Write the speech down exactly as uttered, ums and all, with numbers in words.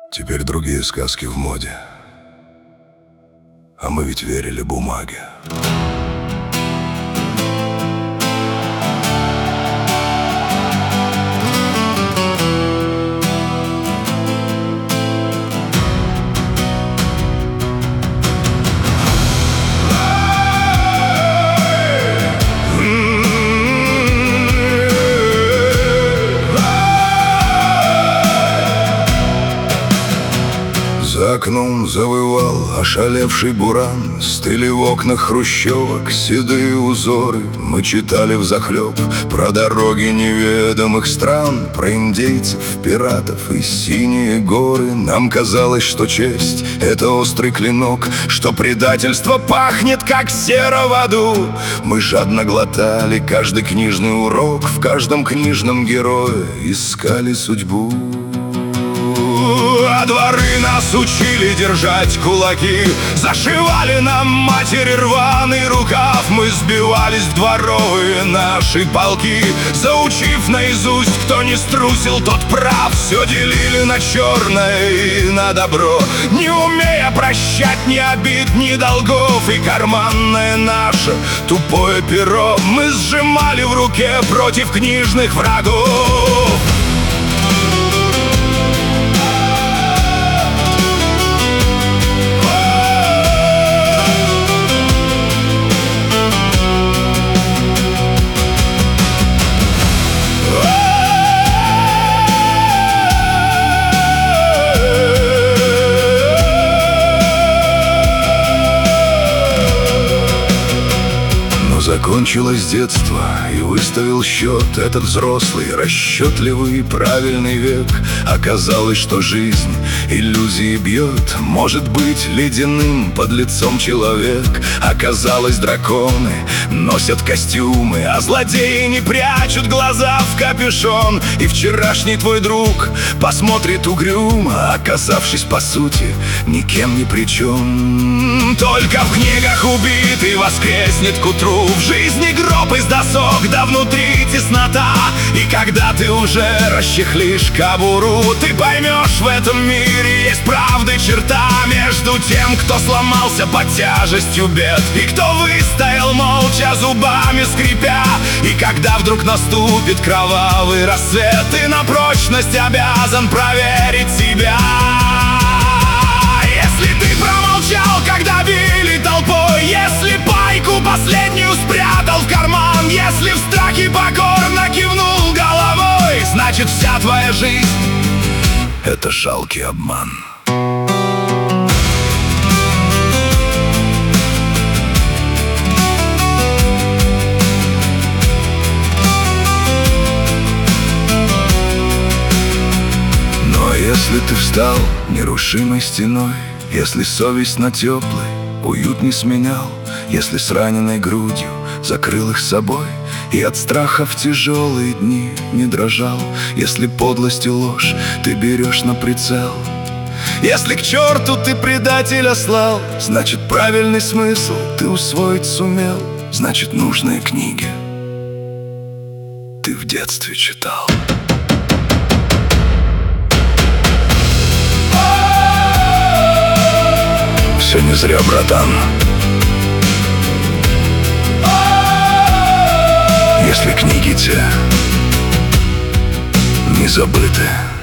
Теперь другие сказки в моде, а мы ведь верили бумаге. За окном завывал ошалевший буран, стыли в окнах хрущевок седые узоры. Мы читали взахлеб про дороги неведомых стран, про индейцев, пиратов и синие горы. Нам казалось, что честь — это острый клинок, что предательство пахнет, как сера в аду. Мы жадно глотали каждый книжный урок, в каждом книжном герое искали судьбу. А дворы нас учили держать кулаки, зашивали нам матери рваный рукав. Мы сбивались в дворовые наши полки, заучив наизусть, кто не струсил, тот прав. Все делили на черное и на добро, не умея прощать ни обид, ни долгов. И карманное наше тупое перо мы сжимали в руке против книжных врагов. Закончилось детство, и выставил счет этот взрослый, расчетливый и правильный век. Оказалось, что жизнь иллюзии бьет, может быть ледяным под лицом человек. Оказалось, драконы носят костюмы, а злодеи не прячут глаза в капюшон. И вчерашний твой друг посмотрит угрюмо, оказавшись по сути никем ни при чем. Только в книгах убитый воскреснет к утру. В жизни гроб из досок, да внутри теснота. И когда ты уже расчехлишь кобуру, ты поймешь, в этом мире есть правды черта между тем, кто сломался под тяжестью бед, и кто выстоял молча, зубами скрипя. И когда вдруг наступит кровавый рассвет, ты на прочность обязан проверить себя. Если ты промолчал, когда били толпой, если пайку последнюю спрятал в карман, если в страхе покорно кивнул головой, значит, вся твоя жизнь — это жалкий обман. Но если ты встал нерушимой стеной, если совесть на теплый уют не сменял, если с раненой грудью закрыл их собой и от страха в тяжелые дни не дрожал, если подлость и ложь ты берешь на прицел, если к черту ты предателя слал, значит, правильный смысл ты усвоить сумел, значит, нужные книги ты в детстве читал. Все не зря, братан. Если книги те не забыты.